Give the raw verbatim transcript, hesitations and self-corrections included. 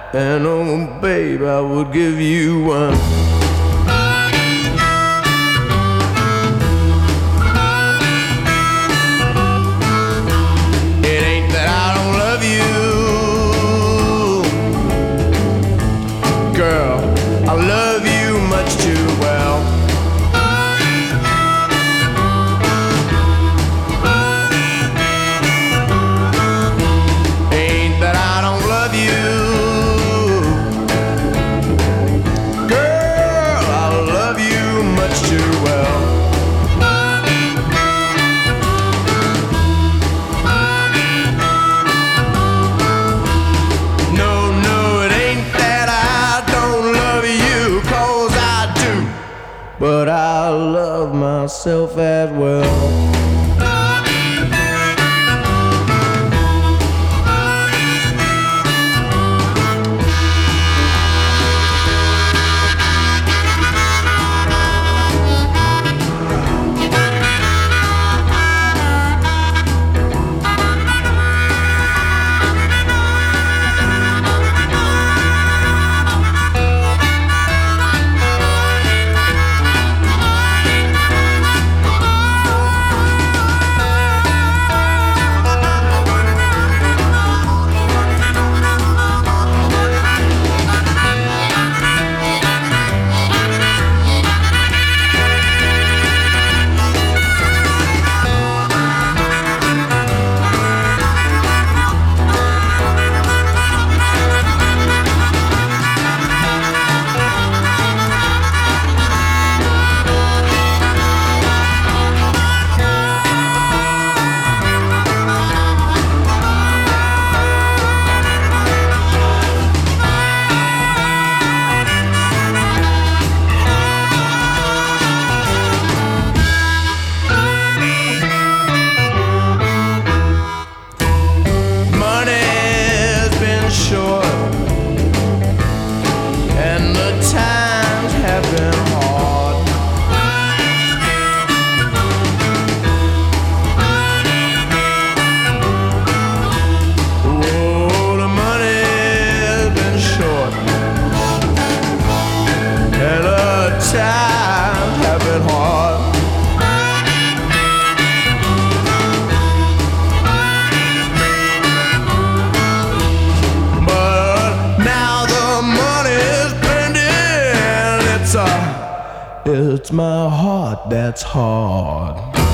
And oh babe, I would give you one. It ain't that I don't love you, girl, I love you much too well. Ain't that I don't love you, girl, I love you much too well. No, no, it ain't that I don't love you, 'cause I do, but I love myself as well. Times have been hard. But now the money's spending. It's a, it's my heart that's hard.